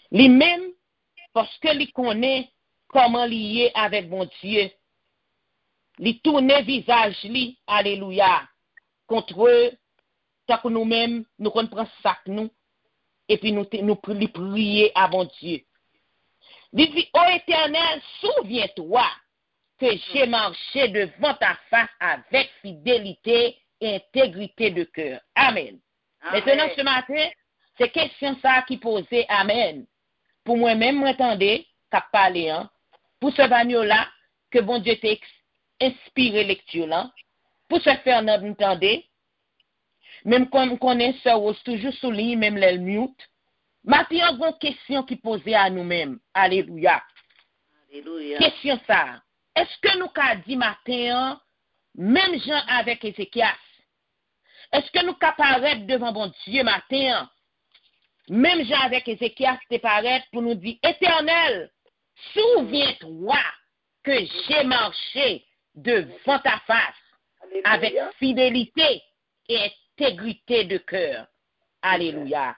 Lui-même, parce que lui connaît comment lier avec bon Dieu, lui tourner visage lui, alléluia, contre eux, tant que nous-mêmes, nous prenons sac nous, et puis nous prier à bon Dieu. Il dit, ô Éternel, souviens-toi que j'ai marché devant ta face avec fidélité et intégrité de cœur. Amen. Maintenant, ce matin, c'est question ça qui posait. Amen. Pour moi-même, m'entendez, qu'à parler, hein, pour ce bagno-là, que bon Dieu t'a inspiré lecture là, pour se faire entendre, même quand on connaît ça, on toujours souligne, même les mute. Maintenant, il y a une question qui posait à nous-mêmes. Alléluia. Alléluia. Question ça. Est-ce que nous avons dit matin, même Jean avec Ézéchias, est-ce que nous avons paraître devant bon Dieu matin, même Jean avec Ézéchias, te paraître pour nous dire, Éternel, souviens-toi que j'ai marché devant ta face avec fidélité et intégrité de cœur. Alléluia.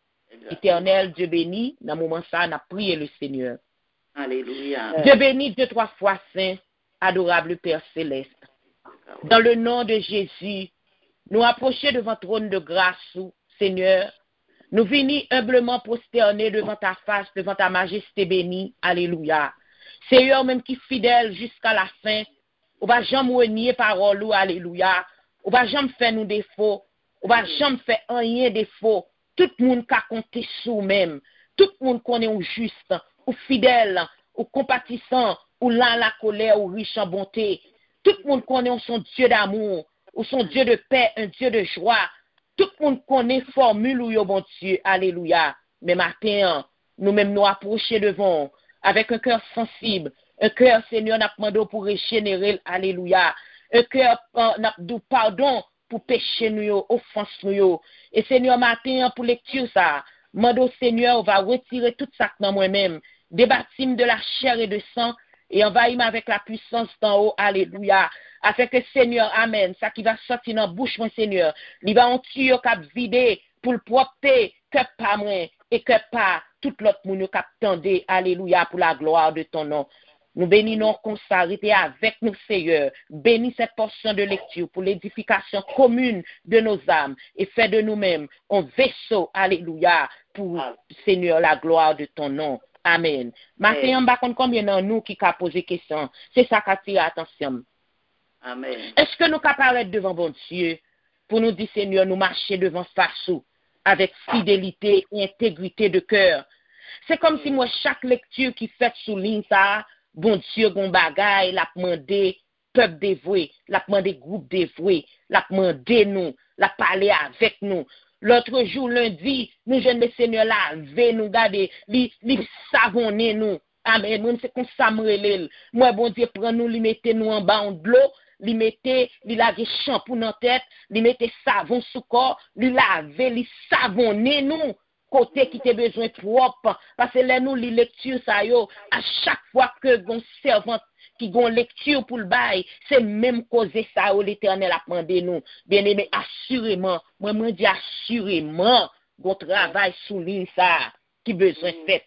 Éternel, Dieu béni, dans le moment ça, on a prié le Seigneur. Alléluia. Dieu béni 2-3 fois saint, adorable Père céleste. Dans le nom de Jésus, nous approchons devant le trône de grâce, Seigneur. Nous venons humblement prosterner devant ta face, devant ta majesté bénie. Alléluia. Seigneur, même qui est fidèle jusqu'à la fin, on va jamais renier parole, alléluia. On va jamais faire nous défauts. On va jamais faire rien défaut. Tout le monde qui a compté sur même. Tout le monde connaît ou juste, ou fidèle, ou compatissant, ou lent la colère, ou riche en bonté. Tout le monde connaît son Dieu d'amour, ou son Dieu de paix, un Dieu de joie. Tout le monde connaît formule ou yo bon Dieu. Alléluia. Mais matin, nous-mêmes nous approcher devant, avec un cœur sensible, un cœur, Seigneur, n'a demandé pour régénérer. Alléluia. Un cœur, n'a dit pardon pour péché nous, offense nous. Et Seigneur, matin, pour lecture ça, mando Seigneur, on va retirer tout ça dans moi-même, débattre de la chair et de sang, et envahir avec la puissance d'en haut. Alléluia. Afin que Seigneur, amen, ça qui va sortir dans la bouche, mon Seigneur, il va en tuer cap vider pour le propter, que pas moi, et que pas tout l'autre monde qui attendait. Alléluia, pour la gloire de ton nom. Nous bénissons comme ça, avec nous, Seigneur. Bénis cette portion de lecture pour l'édification commune de nos âmes et fais de nous-mêmes un vaisseau, alléluia, pour, Seigneur, la gloire de ton nom. Amen. Maintenant, on va combien de nous qui a posé question. C'est ça qui attire l'attention. Amen. Est-ce que nous apparaître devant bon Dieu pour nous dire, Seigneur, nous marcher devant face avec fidélité et intégrité de cœur? C'est comme si moi, chaque lecture qui fait sous ligne ça, bon Dieu, bon bagaille, l'a demandé peuple dévoué, l'a demandé groupe dévoué, l'a demandé nous, l'a parlé avec nous. L'autre jour, lundi, nous jeunes le Seigneur laver, nous garder, li savonner nous. Amen. Moi, c'est comme ça, moi, bon Dieu, prend nous, li mette nous en bas de l'eau, li mette, li lave shampoing dans tête, li mette savon sous corps, li lave, li savonner nous. Côté qui te besoin propre, parce que là, nous, les lectures, ça yo, à chaque fois que gon servante qui gon lecture pour le bail, c'est même cause ça, l'Éternel a demandé nous. Bien aimé, assurément, moi, je dis assurément, gon travail souligne ça, qui besoin fait.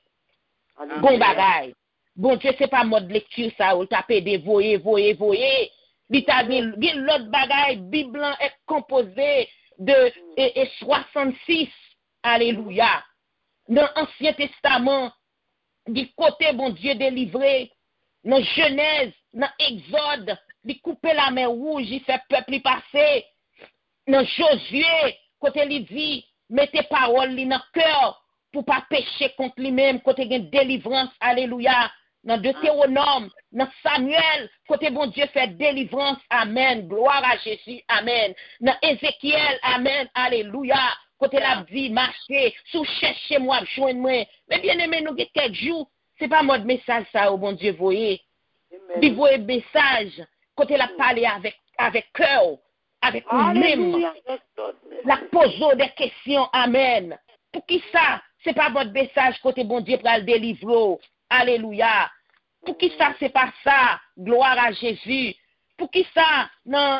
Bon bagay. Bon Dieu, c'est pas mode lecture ça, ou taper des voyer. Il t'a dit, l'autre bagay, Bible est composé de 66. Alléluia. Dans l'Ancien Testament, du côté, bon Dieu, délivré, dans Genèse, dans Exode, il couper la mer rouge, il fait peuple y passer. Dans Josué, côté il dit, mettez parole dans le cœur pour pas pécher contre lui-même, côté une délivrance. Alléluia. Dans Deutéronome, dans Samuel, côté bon Dieu fait délivrance. Amen. Gloire à Jésus. Amen. Dans Ézéchiel, amen. Alléluia. Côté la vie, marcher, sous chercher moi, joindre moi. Mais bien aimé, nous, quelques jours, c'est pas mode message ça, au bon Dieu, voyez. Il voyez message, côté la parler avec cœur, avec nous-mêmes. La poser des questions, amen. Pour qui ça? C'est pas votre message, côté bon Dieu, pour le délivrer. Alléluia. Pour qui ça, c'est pas ça? Gloire à Jésus. Pour qui ça? Non,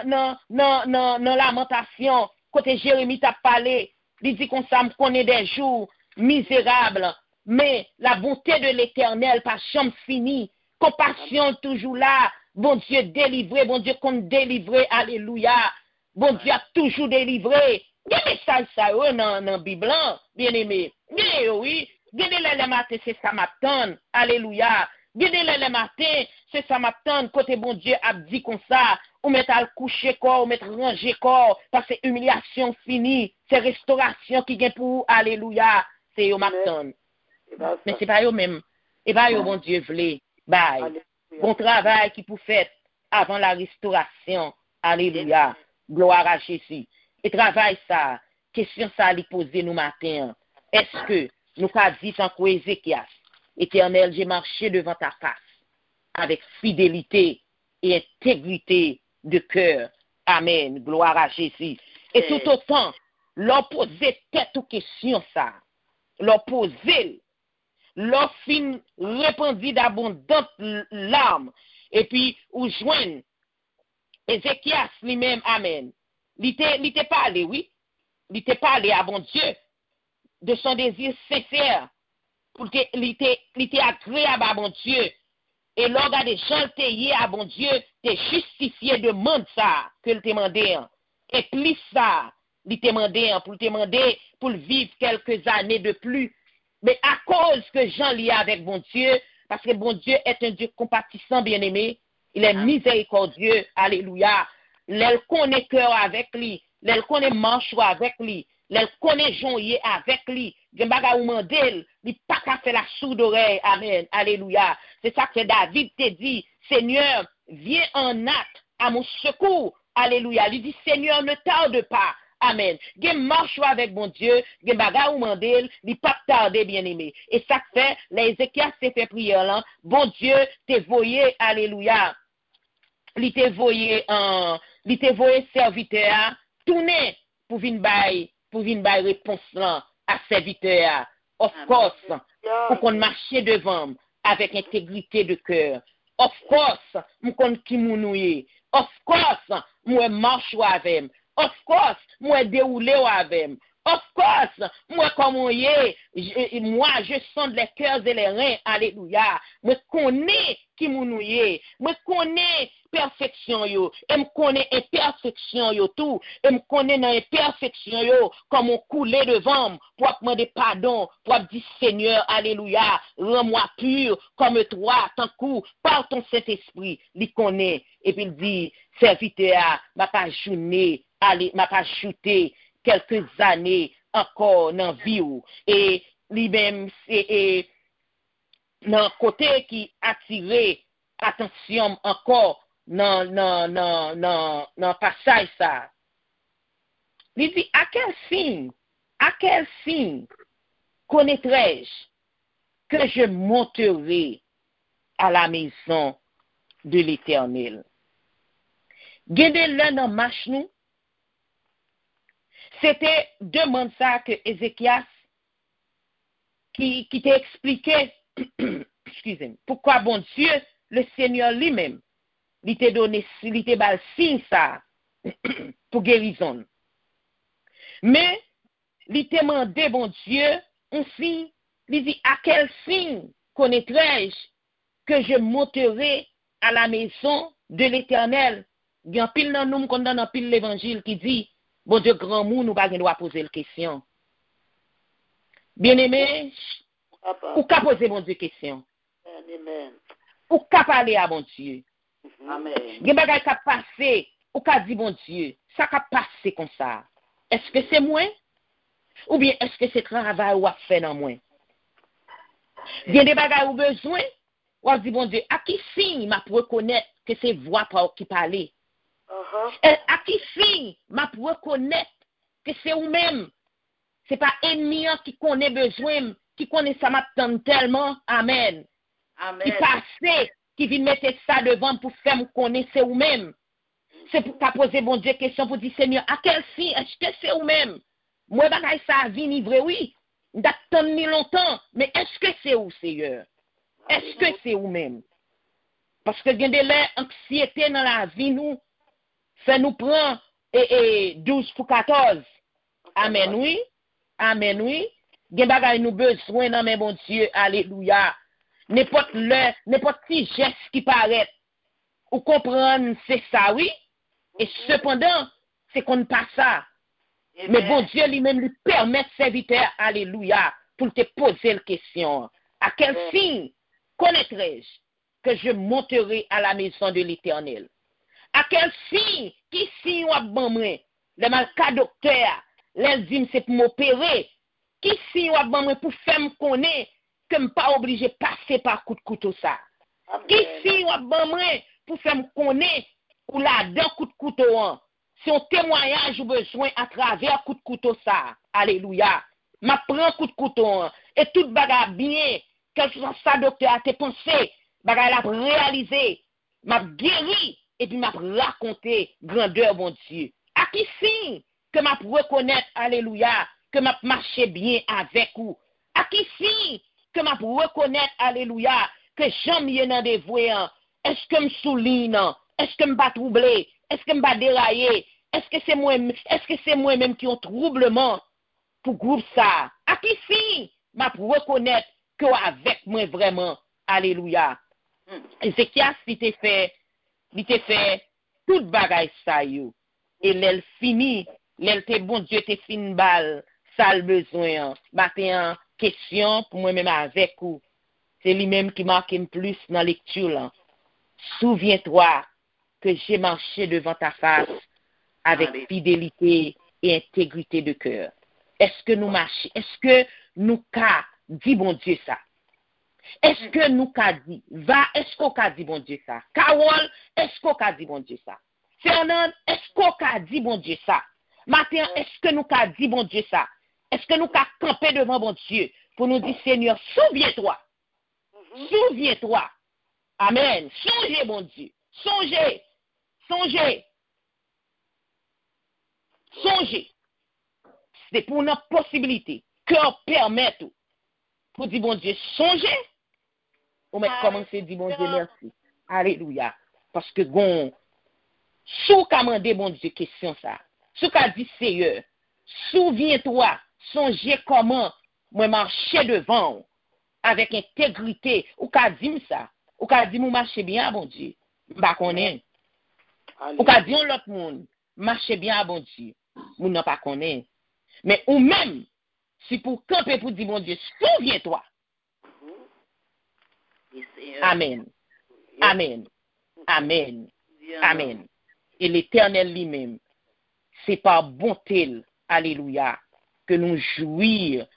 lamentation. Côté Jérémie t'a parlé. Il dit qu'on ça me connaît des jours misérables. mais la bonté de l'Éternel par chambre finie, compassion toujours là, bon Dieu délivré, bon Dieu compte délivré, alléluia, bon Dieu a toujours délivré. Il y a des messages ça dans la Bible, bien aimé. Oui, le matin, c'est ça m'attend, alléluia. Le matin, c'est ça m'attend, côté bon Dieu a dit comme ça, ou mettre à coucher corps, ou mettre ranger corps, parce que c'est humiliation finie, c'est restauration qui vient pour alléluia, c'est yo m'attend. Mais c'est pas yo même, et pas yo bon Dieu vle, bye. Bon travail qui pour faire avant la restauration, alléluia, gloire à Jésus. Et travail ça, question ça à lui poser nous matin, est-ce que nous pas dit en quoi Ézéchias, Éternel, j'ai marché devant ta face avec fidélité et intégrité de cœur. Amen. Gloire à Jésus. Et tout autant, leur poser tête aux questions ça, leur poser, leur fin répandit d'abondantes larmes, et puis ou joindre Ézéchias lui-même, amen. Il était parlé, oui. Il était parlé à bon Dieu de son désir sincère pour que il était agréable à bon Dieu. Et l'organe des gens payés à bon Dieu, t'es justifié de monde ça que le demandé. Et plus ça, il demandé pour demander pour vivre quelques années de plus. Mais à cause que Jean lié avec bon Dieu, parce que bon Dieu est un Dieu compatissant, bien-aimé, il est miséricordieux, alléluia. L'elle connaît cœur avec lui, l'elle connaît manche avec lui, l'elle connaît joyer avec lui. Gen baga ou mandel, li pas qu'à faire la sourde oreille, amen, alléluia. C'est ça que David te dit, Seigneur, viens en acte à mon secours, alléluia. Il dit, Seigneur, ne tarde pas. Amen. Gen marche avec bon Dieu, gen baga ou mandel, li pas tarder bien-aimé. Et ça fait, les Ézéchias s'est fait prière là, bon Dieu te voyé, alléluia. Li te voyé serviteur, tourner pour vin bay réponse là à serviteur. Of course, pour qu'on marche devant avec intégrité de cœur. Of course, m'on kon ki mounouye. Of course, moi marche avec. Of course, moi déroulé avec. Of course, moi comment moi je sonde les cœurs et les reins, alléluia. Moi connais qui mounouye. Moi connais perfection yo, et me connais imperfection yo tout, et me connais dans imperfection yo, comme on coulait devant pour demander pardon, pour dire Seigneur, alléluia, rends-moi pur comme toi, tant coup, par ton Saint-Esprit, il connaît, et puis il dit, serviteur, m'a pas journé, allez, m'a pas ajouté quelques années encore dans vie ou, et lui-même, et dans côté qui attirait attention encore non passage ça. Il dit, à quel signe connaîtrai-je que je monterai à la maison de l'Éternel? Gardez là dans marche nous. C'était demande ça que Ézéchias qui t'a expliqué, excusez-moi, pourquoi bon Dieu, le Seigneur lui-même, il t'a donné, il t'a bal signe ça pour guérison. Mais il t'a demandé bon Dieu un signe, il dit à quel signe connaîtrai-je que je monterai à la maison de l'Éternel? Il y a un pile dans nous qu'on donne un pile l'évangile qui dit bon Dieu grand mou nous pas doit poser la question. Bien-aimé, ou qu'à poser bon Dieu question. Amen. Ou qu'à parler à bon Dieu. Amen. Gen bagay ka passe, ou ka di bon Dieu, ça ka passe comme ça. Est-ce que c'est moi? Ou bien est-ce que c'est travail ou a fait dans moi? Gen des bagay ou besoin? Ou a dit bon Dieu, à qui signe m'a pour reconnaître que c'est voix qui parler? À qui signe m'a pour reconnaître que c'est ou même? C'est pas ennemi qui connaît besoin, qui connaît ça m'attend tellement. Amen. Amen. Qui passe, qui vient mettre ça devant pour faire me connaître c'est ou même. C'est pour qu'à poser bon Dieu question pour dire Seigneur, à quel signe est-ce que c'est ou même? Moi bagay ça vini vrai oui. D'attendre ni longtemps, mais est-ce que c'est ou Seigneur? Est-ce que c'est ou même? Parce que gen de l'anxiété dans la vie nous fait nous prend 12 pour 14. Amen oui. Amen oui. Gen bagay nous besoin dans mes bon Dieu, alléluia. N'importe petit geste qui paraît, ou comprendre, c'est ça, oui. Et cependant, c'est qu'on ne pas ça. Mais bon Dieu lui-même lui permet serviteur, alléluia, pour te poser la question. À quel signe connaîtrai-je que je monterai à la maison de l'Éternel? À quel signe, qui signe ou abandonné? Le malka docteur, les dit c'est pour m'opérer. Qui signe ou abandonné pour faire me connaître que je ne pas obligé de passer par coup de couteau ça? Qui signe ou abandonné pour faire me connaître ou là d'un coup de couteau hein? C'est un témoignage ou besoin à travers coup de couteau ça. Alléluia. Ma prend coup de couteau hein? Et tout bagarre bien, quelque chose ça docteur a te pensé, bagarre la réalisé, m'a guéri et puis m'a raconté grandeur bon Dieu. À qui signe que m'a reconnaître alléluia que m'a marché bien avec vous? À qui signe que m'a reconnaître alléluia que j'aime y dans des voyants? Est-ce que me souligne? Est-ce que me pas troublé? Est-ce que me pas déraillé? Est-ce que c'est moi-même qui ont troublement pour groupe ça? À qui signe m'a reconnaître que avec moi vraiment alléluia. Ézéchias il te fait toute bagaille ça yo. Et l'elle fini, l'elle te bon Dieu te fin balle, ça le besoin. Matin question pour moi-même avec vous. C'est lui-même qui marque plus dans la lecture là. Souviens-toi que j'ai marché devant ta face avec fidélité et intégrité de cœur. Est-ce que nous marchons? Est-ce que nous qu'a dit bon Dieu ça? Est-ce que nous qu'a dit? Est-ce qu'on qu'a dit bon Dieu ça? Carole, est-ce qu'on qu'a dit bon Dieu ça? Fernand, est-ce qu'on qu'a dit bon Dieu ça? Matin, est-ce que nous qu'a dit bon Dieu ça? Est-ce que nous qu'a campé devant bon Dieu pour nous dire Seigneur, souviens-toi. Souviens-toi. Amen. Songez bon Dieu. Songez. C'est pour notre possibilité. Cœur permet tout. Pour dire bon Dieu, songez. On va commencer à dire bon Dieu merci. Alléluia. Parce que bon, sous qu'a demandé bon Dieu question ça. Sous qu'a dit Seigneur, souviens-toi, songez comment moi marcher devant avec intégrité. Ou qu'a dit ça. Ou qu'a dit moi marcher bien bon Dieu. M'pa connaît. Ou qu'a dit l'autre monde marcher bien bon Dieu. Moun n'a pas connaît. Mais ou même si pour camper pour dire bon Dieu, souviens-toi. Amen. Amen. Amen. Amen. Et l'Éternel lui-même, c'est par bonté, alléluia, que nous jouir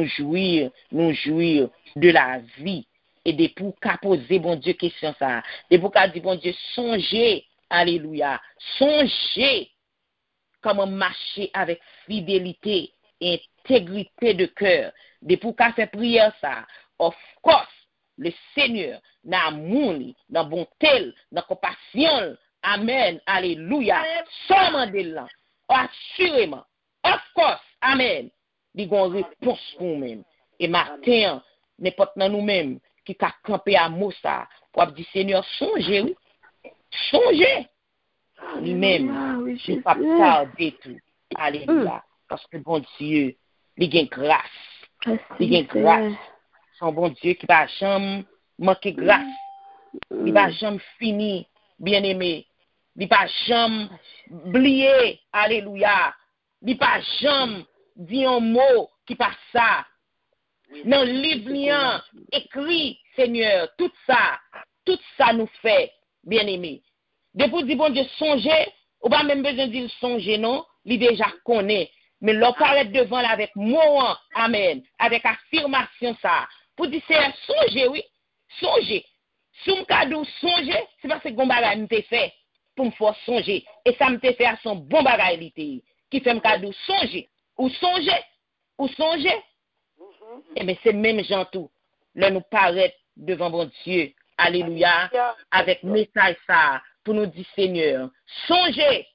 de la vie. Et de pour qu'à poser, bon Dieu, question ça. De pour qu'à dire, bon Dieu, songez, alléluia, songez comment marcher avec fidélité et intégrité de cœur. De pour qu'à faire prière ça. Of course, le Seigneur, dans l'amour, dans la bonté, dans la compassion, amen, alléluia, seulement de là, assurément, of course, amen, il y a une réponse pour nous-mêmes. Et matin, n'importe nous-mêmes qui a campé à Moussa, pour dire Seigneur, songez, oui, songez, lui-même, il ne pas tarder tout, alléluia, parce que bon Dieu, il y a grâce, il y a grâce. Son bon Dieu qui va jamais manquer grâce. Il va jamais finir, bien-aimé. Il va jamais oublier, alléluia. Il va jamais dire un mot qui passe ça. Dans le livre écrit, Seigneur, tout ça nous fait, bien-aimé. Depuis dire bon Dieu, songez, ou pas même besoin de dire songer, non, il déjà connaît. Mais l'on paraît devant là avec mot, amen, avec affirmation ça. Pour dire, c'est songez, oui, songez. Si je me songer, c'est parce que bon bagay me fait pour me faire songer. Et ça me fait à son bon bagay qui fait me cadeau songer. Ou songer. Et bien c'est même gens tout. Là nous paraît devant bon Dieu. Alléluia. Avec message ça pour nous dire Seigneur, songez.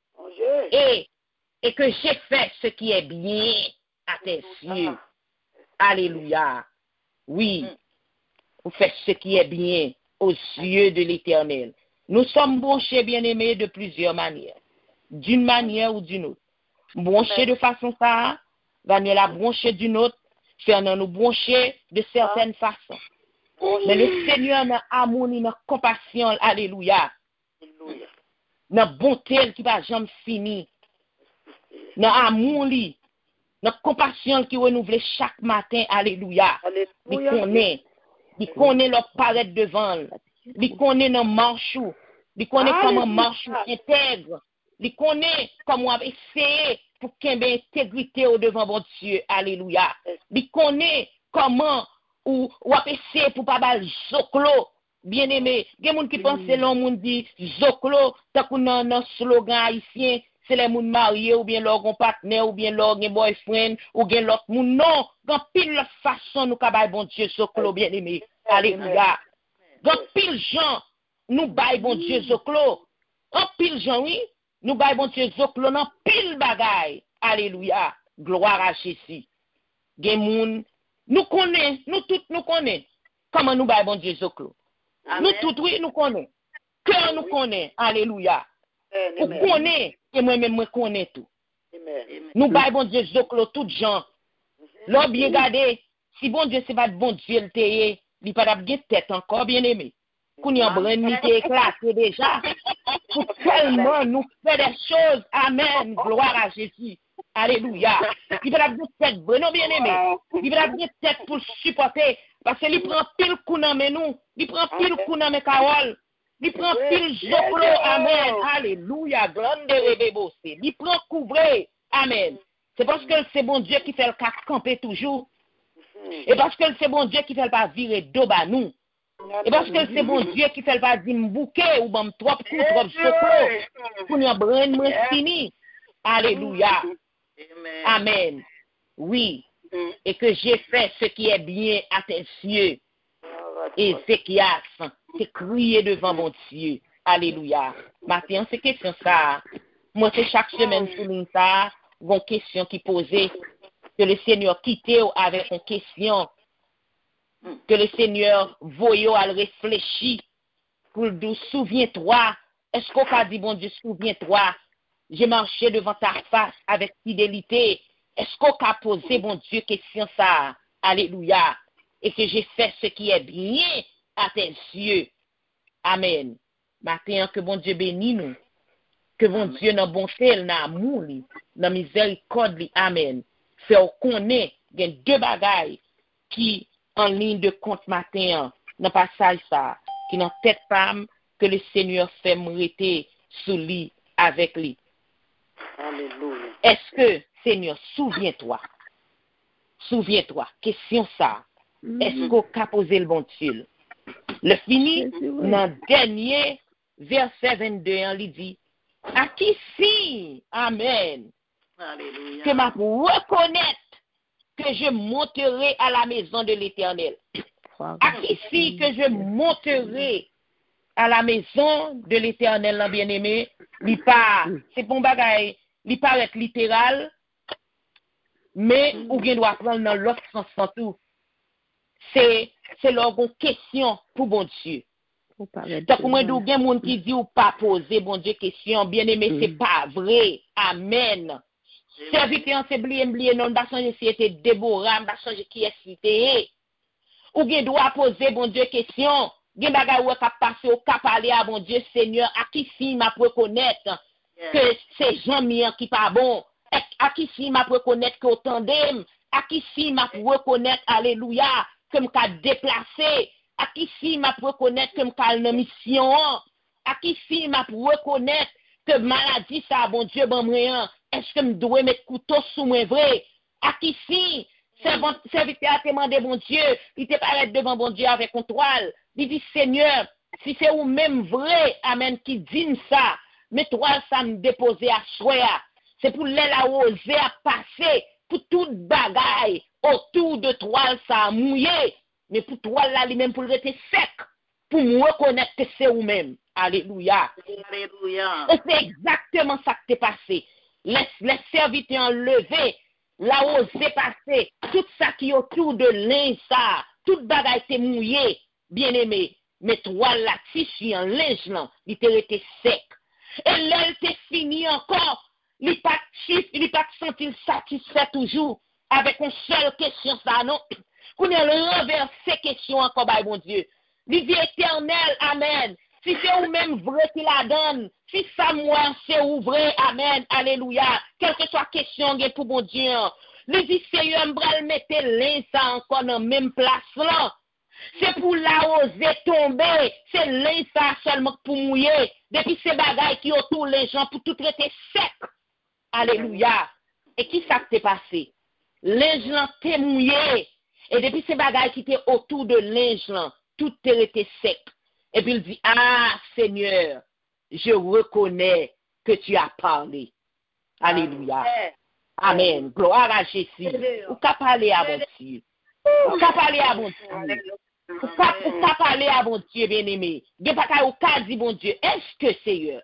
Et que j'ai fait ce qui est bien à tes yeux. Alléluia. Oui. Vous faites ce qui est bien aux yeux de l'Éternel. Nous sommes branchés, bien-aimés, de plusieurs manières. D'une manière ou d'une autre. Branchés de façon ça, Daniel a branché d'une autre. faire nous broncher de certaines façons. Mais le Seigneur n'a amour, n'a compassion, alléluia. Alléluia. N'a bonté qui va jamais finir. N'a amour, n'a compassion qui renouvelle chaque matin, alléluia. Alléluia. Il connaît leur paraître devant. Il connaît nos marches. Il connaît comment marche intègre. Il connaît comment essayer pour qu'il y ait intégrité au devant bon Dieu. Alléluia. Il connaît comment ou essayer pour pas bal zoklo. Bien aimé, il y a des gens qui pensent que l'on monde dit zoklo, tant qu'on a un slogan haïtien, c'est les gens mariés ou bien leur partenaire ou bien leur boyfriend ou bien l'autre monde. Non, dans pile façon nous kabay bon Dieu zoklo bien aimé. Alléluia. Dans pile gens nous bail bon Dieu zoklo. En pile gens oui, nous bail bon Dieu zoklo dans pile bagay. Alléluia. Gloire à Jésus. Gen moun nous connaît, nous tous nous connaît comment nous bail bon Dieu zoklo. Nous tous oui nous connaît. Cœur nous connaît. Alléluia. Nous connaît et moi-même moi connais tout. Nous bail bon Dieu zoklo tout gens. L'on bien garder si bon Dieu c'est pas bon Dieu le téye, il pas de tête encore bien aimé. Qu'on y a brennité éclaté déjà. Pour tellement nous faire des choses. Amen. Gloire à Jésus. Alléluia. Il va de tête non bien aimé. Il va de tête pour supporter parce qu'il prend pile coup dans nous. Il prend pile coup dans mes Carole. Il prend pile zoklo. Amen. Alléluia. Grande rebébose. Il prend couvrir. Amen. C'est parce que c'est bon Dieu qui fait le cas camper toujours. Et parce que c'est bon Dieu qui fait le pas virer d'eau à nous. Et parce que c'est bon Dieu qui fait le pas dire m'bouquer ou m'm trop coup trop zoklo. Pour nous brenne fini. Alléluia. Amen. Oui. Et que j'ai fait ce qui est bien à tes yeux. Et ce qui a c'est crier devant mon Dieu. Alléluia. Maintenant, c'est question ça. Moi, c'est chaque semaine souligne ça. Une question qui posait. Que le Seigneur quitte avec une question. Que le Seigneur voyait à réfléchir. Pour le dire, souviens-toi. Est-ce qu'on a dit, bon Dieu, souviens-toi. J'ai marché devant ta face avec fidélité. Est-ce qu'on a posé, bon Dieu, question ça? Alléluia. Et que j'ai fait ce qui est bien à tes yeux. Amen. Maintenant, que bon Dieu bénisse nous. Que bon Dieu, dans bonté, dans amour, dans miséricorde, amen. Fait connaît, il y a deux bagailles qui, en ligne de compte matin, dans passage ça, qui n'ont tête femme, que le Seigneur fait m'arrêter sous lui, avec lui. Alléluia. Est-ce que, Seigneur, souviens-toi, question ça, est-ce qu'on a posé le bon Dieu? Le fini, dans le dernier verset 22, il dit, à qui si, amen, Alléluia. que m'a reconnaître que je monterai à la maison de l'Éternel. À qui si que je monterai à la maison de l'Éternel, bien-aimé, c'est bon bagaille, il paraît littéral, mais ou bien doit prendre dans l'autre sens tout. C'est leur question pour bon Dieu. Donc, moi, il y a des gens qui disent ou pas poser, bon Dieu, question, bien-aimé, c'est pas vrai. Amen. Serviteur, c'est blié, non, pas changer si c'était Déborah, pas changer qui est cité. Ou bien doit poser, bon Dieu, question. Gen bagay ou ka passer ou ka parler à bon Dieu, Seigneur, à qui si m'a reconnaître que c'est Jean-Mien qui pas bon. À qui si m'a reconnaître que autant d'aime. À qui si m'a reconnaître, alléluia, que m'a déplacé. À qui si m'a reconnaître que m'a une mission. À qui si m'a reconnaître que maladie ça, bon Dieu, bon rien. Est-ce que me dois mettre couteau sous moi vrai? À qui si serviteur a demandé bon Dieu, il te paraît devant bon Dieu avec une toile. Il dit Seigneur, si c'est ou même vrai, amen, qui dit ça, mais toile ça me déposer à choix. C'est pour l'aile à oser à passer, pour toute bagaille autour de toile ça mouillé, mais pour toile là lui-même pour le rester sec, pour me reconnaître que c'est ou même. Alléluia. Alléluia. Et c'est exactement ça qui t'est passé. Les serviteurs levés, là osé passer, tout ça qui est autour de linge ça, toute bagaille t'est mouillé, bien aimé, mais toi la tissu en linge là, il était sec. Et là, il t'est fini encore, il pas senti satisfait toujours. avec une seule question, ça, non? Qu'on ait renversé question encore, bah, bon Dieu. Vie éternelle, amen. Si c'est ou même vrai qu'il la donne, si ça moi c'est ou vrai, amen, alléluia. Quelle que soit question pour mon Dieu. Le dit Seigneur, m'bral mette ça encore dans même place là. C'est pour la oser tomber, c'est ça seulement pour mouiller. Depuis ces bagailles qui autour les gens pour tout traiter sec. Alléluia. Et qui ça s'est passé? Les gens t'es mouillé. Et depuis ces bagailles qui étaient autour de linge, tout était sec. Et puis il dit, ah Seigneur, je reconnais que tu as parlé. Alléluia. Amen. Gloire à Jésus. Ou qu'à parler à mon Dieu. Ou qu'à parler à mon Dieu. Ou qu'à parler à mon Dieu, bien-aimé. De pas qu'à ou qu'à dire, mon Dieu, est-ce que Seigneur,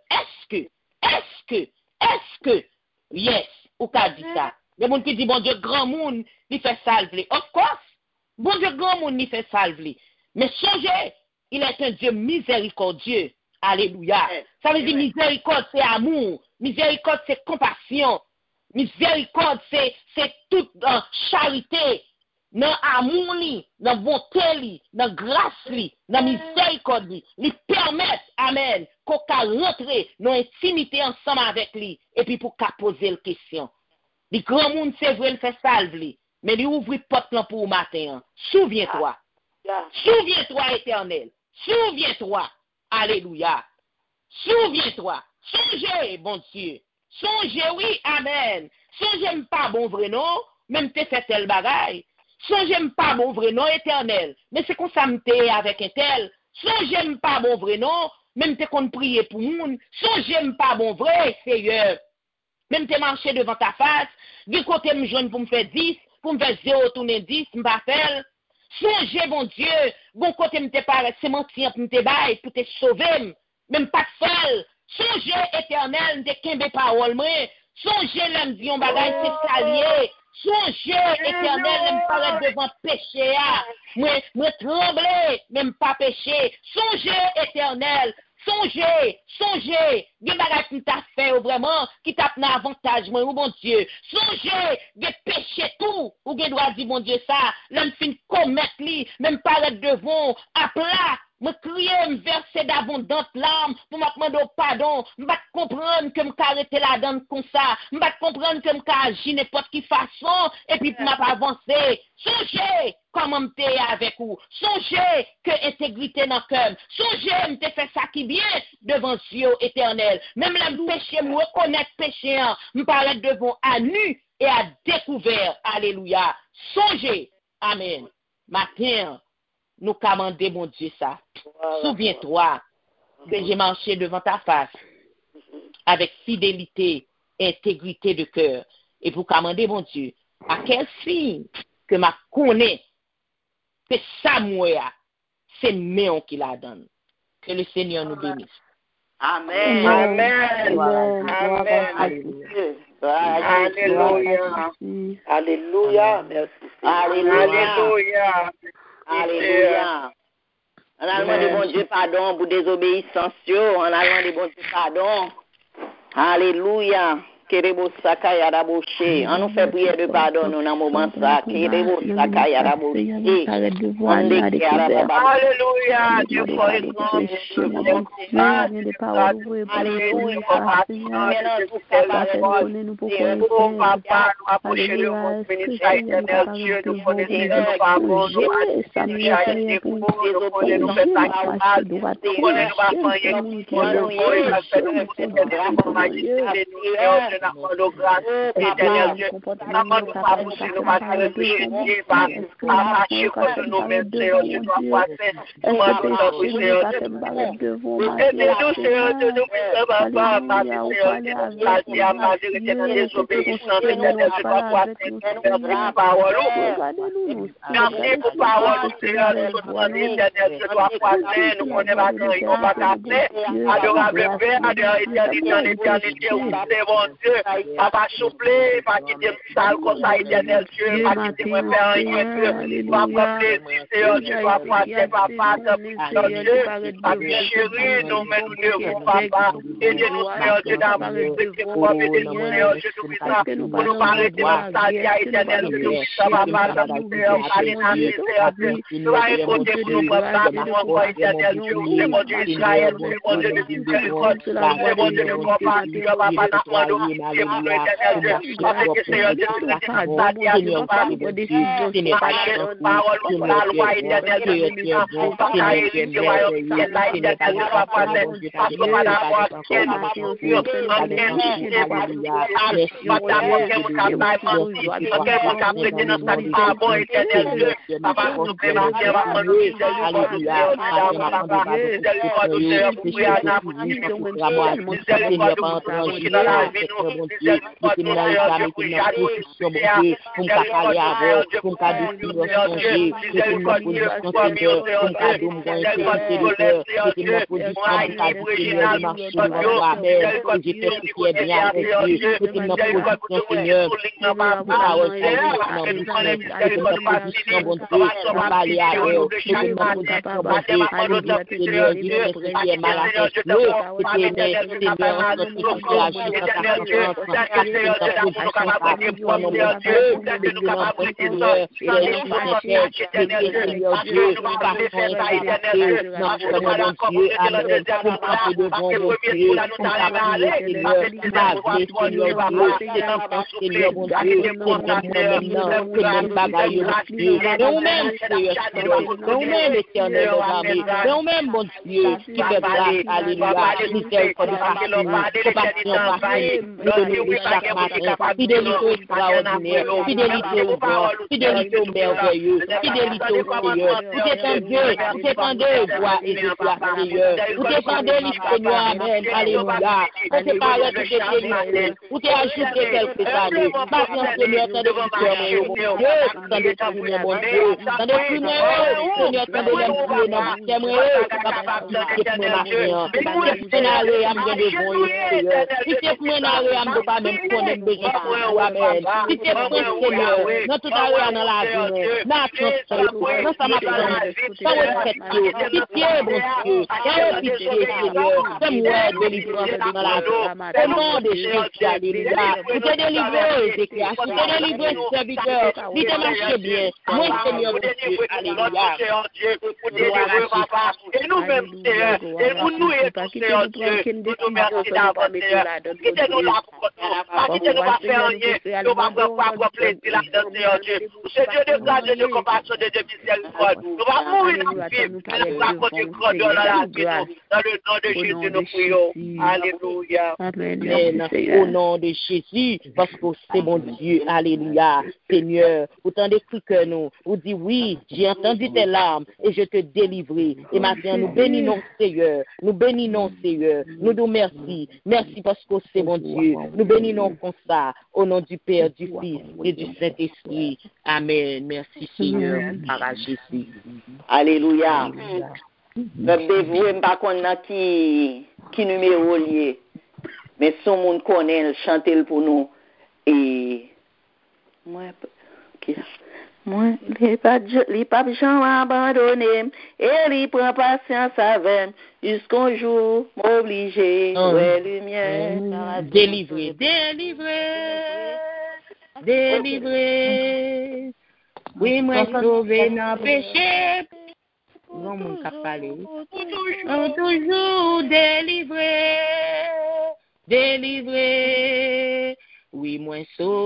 est-ce que, yes, ou qu'à dire ça. Le monde qui dit, bon Dieu, grand monde, il fait salver. Of course. Bon Dieu, grand monde, il fait salver. Mais songez, il est un Dieu miséricordieux. Alléluia. Ça veut dire miséricorde, c'est amour. Miséricorde, c'est compassion. Miséricorde, c'est toute charité. Dans amour, dans bonté, dans grâce, dans miséricorde, lui permettre, amen, qu'on puisse rentrer dans l'intimité ensemble avec lui. Et puis pour qu'à poser la question. Le grand monde, c'est vrai, il fait salve, mais il ouvre la porte pour le matin. Souviens-toi. Souviens-toi, éternel. Souviens-toi. Alléluia. Souviens-toi. Songez, bon Dieu. Songez, oui, amen. Songez pas bon vrai, non? Même te fait tel bagaille. Songez pas bon vrai, non, éternel. Mais c'est qu'on s'amène avec un tel. Songez pas bon vrai, non? Même te qu'on prier pour moun. Songez pas bon vrai, Seigneur. Même te marcher devant ta face. Du côté me joindre pour me faire 10, pour me faire 0 tourner 10, m'appelle. Songez, bon Dieu, bon côté me te paraît, c'est mentir pour me te bailler, pour te sauver, même pas seul. Songez, éternel, de kembe parole, moi. Songez, l'homme dit, on bagaille, c'est salier. Songez, éternel, même paraît devant péché, moi trembler, même pas péché. Songez, éternel. Songez, des bagages qui t'a fait vraiment, qui t'a pris avantage, moi, ou bon Dieu. Songez, des péchés tout, ou des droits dit, bon Dieu, ça, l'homme fin commettre li, même paraître devant, à plat, me crier, me verser d'abondantes larmes, pour me demander pardon, me comprendre que me arrêter la donne comme ça, me comprendre que me agir n'importe quelle façon, et puis m'a pas avancer. Songez, comment me t'es avec vous. Songez que intégrité dans le cœur. Songez, me t'ai fait ça qui vient devant Dieu éternel. Même le péché, me reconnaître péché, me paraître devant à nu et à découvert. Alléluia. Songez. Amen. Matin, nous commandons, mon Dieu, ça. Souviens-toi que j'ai marché devant ta face avec fidélité et intégrité de cœur. Et pour commander, mon Dieu, à quel signe que ma connaît que ça, moi, c'est Méon qui la donne. Que le Seigneur nous bénisse. Amen. Amen. Alléluia. Alléluia. Merci. Alléluia. Alléluia. En allemand de bon Dieu pardon pour désobéissance. En allemand de bon Dieu pardon. Alléluia. Kerebo sakaya raboshe. On nous fait prière de pardon nous dans moment ça. Kerebo sakaya raboshe. Alléluia. Dieu pour Dieu. Papa, soufflez, pas quitter ça comme ça, éternel Dieu. Pas quitter moi, Père, rien, Dieu. Papa, Seigneur Dieu, papa, c'est papa, Dieu. Papa, chérie, nous mettons devant papa. Aidez-nous, Seigneur Dieu, d'avoir aidez-nous, Seigneur Dieu, tout ça. Pour nous parler de notre salut, éternel Dieu. Ça va pas, Seigneur, allez dans le Seigneur Dieu. Nous allons côté pour nous prendre pour encore, éternel Dieu. C'est mon Dieu Israël, c'est mon Dieu de miséricorde. C'est mon Dieu de compassion, papa, nous demandons, éternel Dieu. Papa, que Seigneur Dieu, nous ça dit à nous, papa, parole, la loi éternelle de nous, papa, hérité, royaume, ciel, là, éternel, papa, parce que madame, quelle aventure, nous-mêmes, bon Dieu, qui fait grâce, alléluia, miséricorde, compassion, nous chaque matin, fidélité extraordinaire, fidélité au grand, fidélité au merveilleux, fidélité au Seigneur. Vous dépendez, gloire et de toi, Seigneur. Vous dépendez, Seigneur, amen, alléluia. Vous séparez tout ce Seigneur, vous t'avez ajouté quelques années. Maintenant, Seigneur, t'en depuis mon Dieu, t'en depuis mon Dieu, t'en depuis mon Seigneur, t'en depuis mon et nous-mêmes, Seigneur, et pour nous et pour Seigneur Dieu, nous nous merci d'avance, Seigneur. Quittez-nous là pour nous, quittez-nous pas faire rien, nous va prendre plaisir là-dedans, Seigneur Dieu. C'est Dieu de grâce, de compassion, de miséricorde. Nous allons mourir dans le film, nous allons continuer dans la vie, dans le nom de Jésus, nous prions. Alléluia. Amen. Au nom de Jésus, parce que c'est mon Dieu, alléluia. Seigneur, autant de cris que nous, vous dit oui, j'ai entendu tes larmes et je te délivrerai. Et maintenant, nous bénissons Seigneur, nous bénissons Seigneur, nous nous merci. Merci parce que c'est mon Dieu. Nous bénissons comme ça, au nom du Père, du Fils et du Saint-Esprit. Amen. Merci Seigneur, par Jésus. Alléluia. Vous ne pas qui numéro lié, mais son monde connaît, chanter pour nous. Et les papes Jean abandonné et il prend patience avec jusqu'au jour m'obligé ouais lumière délivré oui moi sauvé dans péché non mon cap parler toujours délivré oui, moi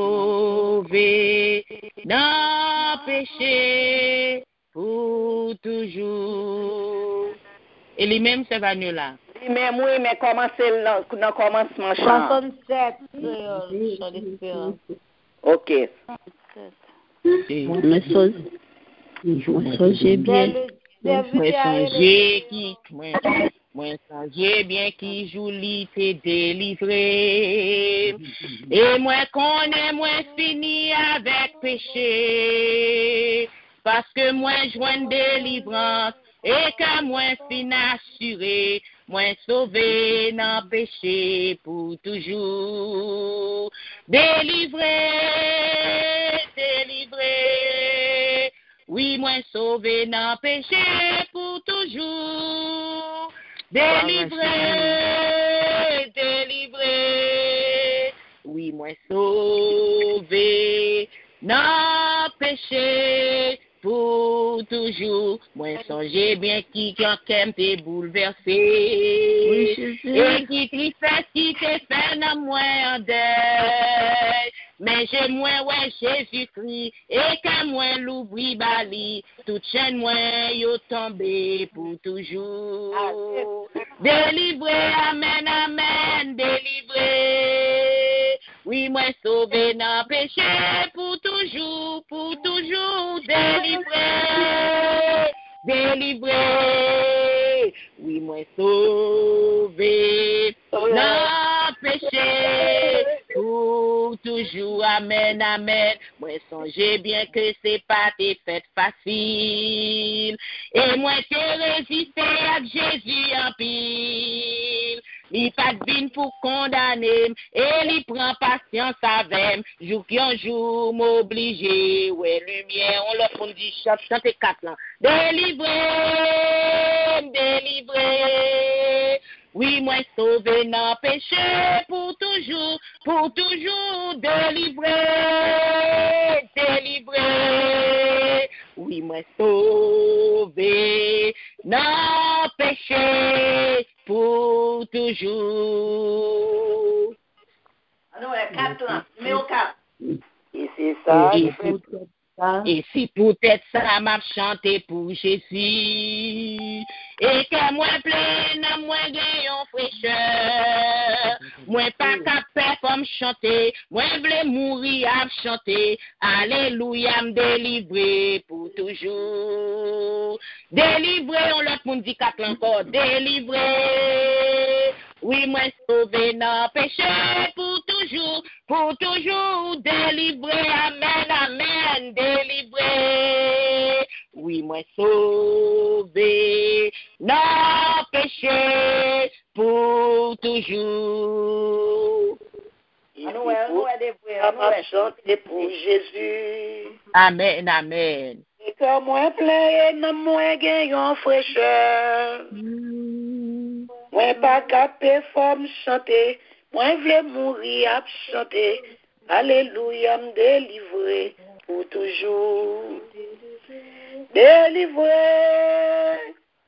sauvé dans péché pour toujours. Et lui-même, c'est venu là. Lui-même, oui, mais commencez dans commencement chant. 67, chant d'espérance. Ok. Moi, songez bien. Moi, songez bien qui joue t'est délivré. Et moi, connais, moi, fini avec péché. Parce que moi, joins délivrance. Et que moi, fin assuré. moi sauvé dans péché pour toujours. Délivré, délivré, oui, moi sauvé dans péché pour toujours. Délivré, délivré, oui, moi sauvé dans péché pour toujours. Moi songez bien qui quand t'es bouleversé. Oui, et qui tristesse qui t'est fait dans moi en deuil. Mais j'ai moins ouais Jésus-Christ et que moi l'oubli bali. Toute chaîne moi yo tombé pour toujours. Délivré, amen, amen, délivré. Oui, moi sauvé dans péché pour toujours, délivré, délivré. Oui, moi sauvé dans péché pour toujours, amen, amen. Moi songez bien que c'est pas tes fêtes faciles. Et moi t'ai résisté à Jésus en pile. Il pas de vin pour condamner, et il prend patience avec. Jour qui un jour m'oblige, ouais, lumière, on leur font dit chante 4 ans. Délivré, délivré. Oui, moi sauvé dans péché pour toujours, délivré, délivré. Oui, moi sauvé dans péché pour toujours. Alors, 4 ans, numéro 4. Et c'est ça, Et si peut-être ça m'a chanté pour Jésus, et que moi plein, moi gagnons fraîcheur, moi pas capable comme chanter, moi vle mourir à chanter, alléluia me délivrer pour toujours. Délivré, on l'autre monde dit 4 encore, délivré. Oui, moi sauvé dans péché pour toujours, délivré, amen, amen, délivré. Oui, moi sauvé dans péché pour toujours. Chanter pour Jésus. Amen, amen. Et que moi plein, non moi gagnons fraîcheur. Moi pas capé femme chanter, moi vle mourir à chanter. Alléluia me délivrer pour toujours. Délivré,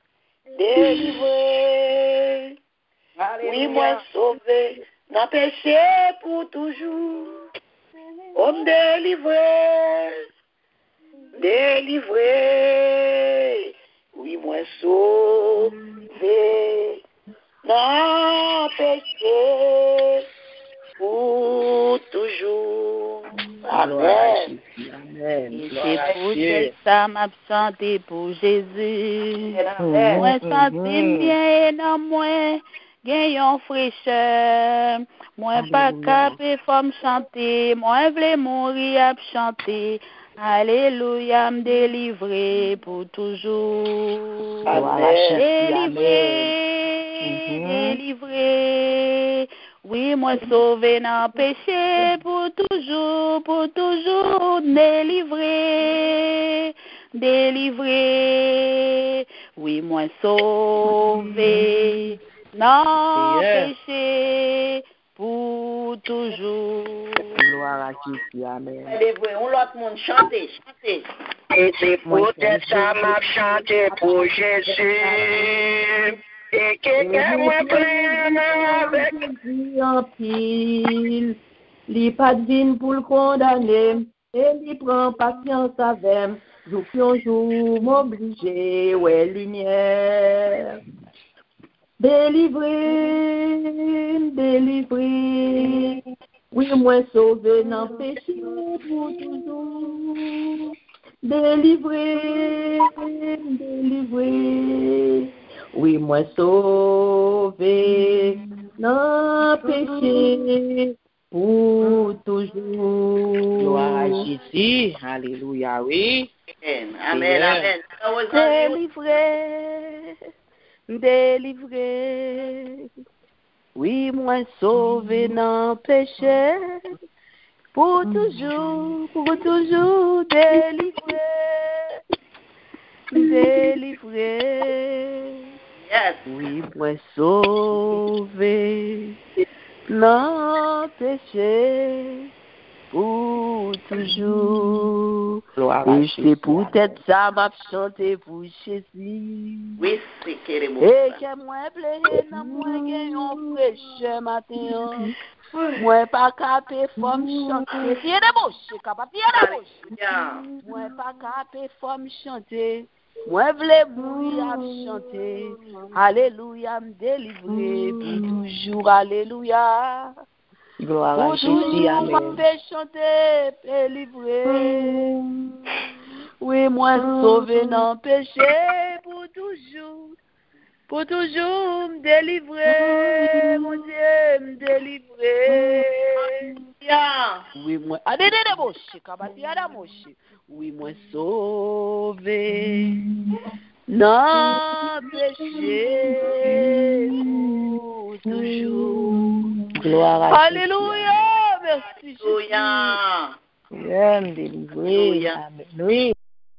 délivré. Oui, moi sauvé, n'a péché pour toujours. Oh, me délivrer, délivré. Oui, moi sauvé, n'a péché pour toujours. Amen. Amen. Et c'est pour ça m'a chanté pour Jésus. Moi senti bien dans moi, gagnons fraîcheur. Moi pas capé femme chanter, moi vle mourir à chanter. Alléluia me délivrer pour toujours. Délivré, délivré. Oui, moi sauvé dans péché pour toujours, délivré, délivré. Oui, moi sauvé dans péché pour toujours. Gloire à Jésus, amen. Délivré, on l'autre monde chanter. Et c'est peut-être ça m'a chanté pour Jésus. Et quelqu'un m'a plein avec Jésus en pile, li pas de vin pour le condamner, et li prend patience avec, jour qui un jour m'oblige, ouais, lumière. Délivré, délivré, oui, moi sauvé dans péché pour toujours. Délivré, délivré. Oui, moi sauvé dans péché pour toujours. Gloire à Jésus. Alléluia, oui. Amen, amen. Délivré, délivré. Oui, moi sauvé dans péché, pour toujours délivré. Yes. Oui, moi sauvé dans péché, pour toujours. Et c'est peut-être ça m'a chanté pour Jésus. Oui, c'est qu'il est beau. Et que moi plaît dans moi gagne un fraîcheur matin. Moi pas capé femme chanter. Tiens de bouche, capable tiens de bouche. Moi pas capé femme chanter. Moi vle mourir à chanter. Alléluia, me délivrer pour toujours. Alléluia. Gloire à Pour Jésus, toujours, amen. m'a fait chanter, délivrer. Oui, moi sauvé dans péché, pour toujours me délivrer, mon Dieu, me délivrer. Oui, moi, oui, moi sauvé dans péché, pour toujours. Gloire à Alléluia, merci Jésus. Jésus. Amen. Délivré. Amen. Oui.